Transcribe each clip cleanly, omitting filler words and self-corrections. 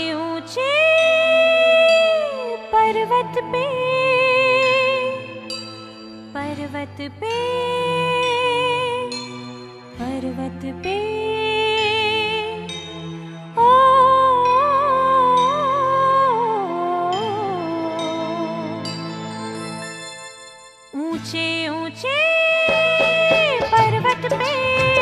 ऊंचे पर्वत पे, पर्वत पे, पर्वत पे ओ ऊंचे ऊंचे पर्वत पे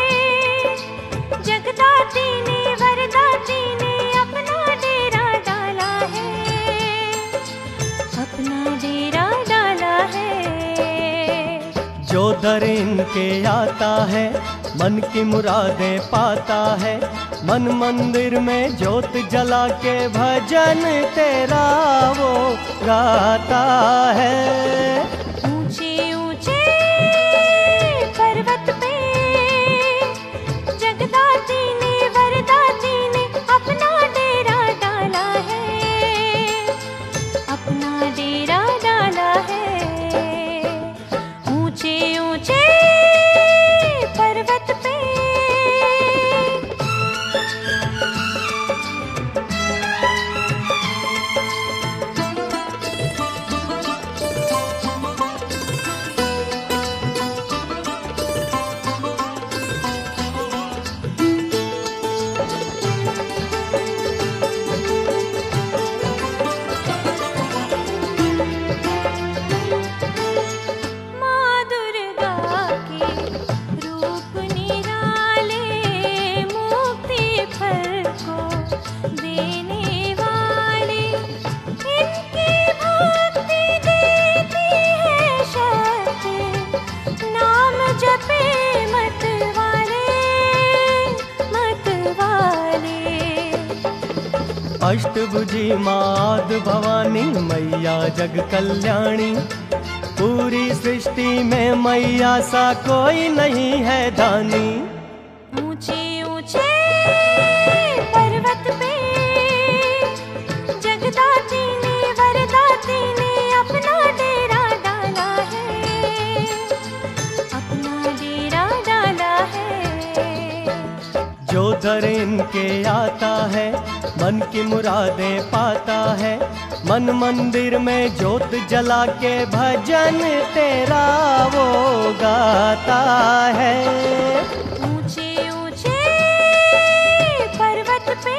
जगदाती ने वरदाती ने अपना डेरा डाला है, अपना डेरा डाला है। जो दर इनके आता है मन की मुरादें पाता है, मन मंदिर में ज्योत जला के भजन तेरा वो गाता है। ऊंचे ऊंचे पर्वत पे जगदाती ने वरदाती ने अपना डेरा डाला है, अपना डेरा डाला है। ऊंचे ऊंचे पर्वत पे अष्टभुजी माद भवानी मैया जग कल्याणी, पूरी सृष्टि में मैया सा कोई नहीं है दानी। ऊंचे ऊंचे पर्वत पे जगदाती ने वरदाती ने अपना डेरा डाला है, अपना डेरा डाला है। जो दर इनके आता है मन की मुरादें पाता है, मन मंदिर में ज्योत जला के भजन तेरा वो गाता है। ऊंचे ऊंचे पर्वत पे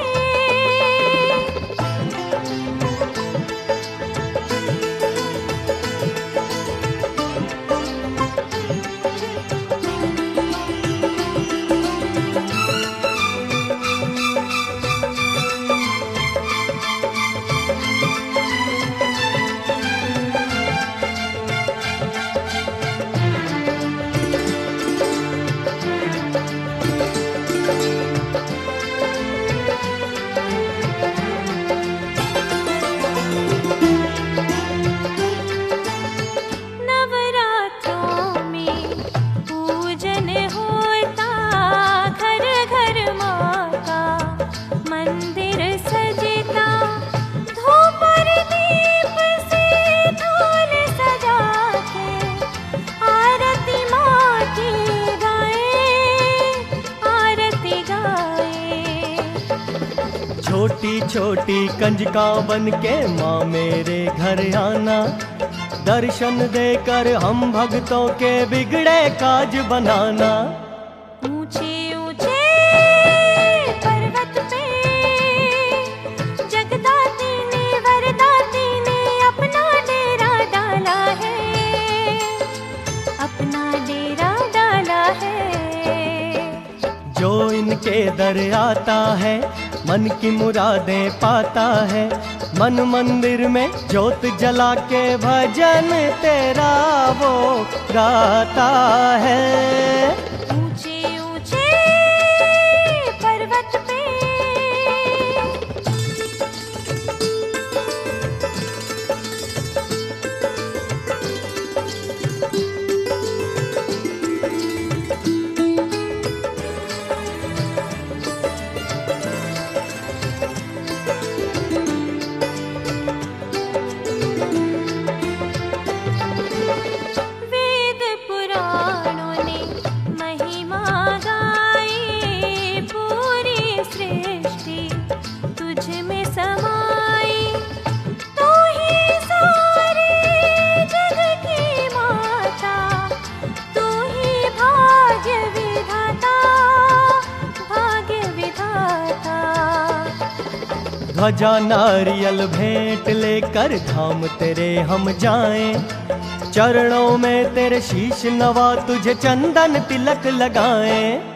छोटी छोटी कंजका बन के माँ मेरे घर आना, दर्शन देकर हम भक्तों के बिगड़े काज बनाना। ऊंचे ऊंचे पर्वत पे जगदाती ने वरदाती ने अपना डेरा डाला है, अपना डेरा डाला है। जो इनके दर आता है मन की मुरादें पाता है, मन मंदिर में ज्योत जला के भजन तेरा वो गाता है। ऊंचे ऊंचे पर्वत पे वेद पुराणों ने ध्वजा नारियल भेंट लेकर धाम तेरे हम जाएं, चरणों में तेरे शीश नवा तुझे चंदन तिलक लगाएं।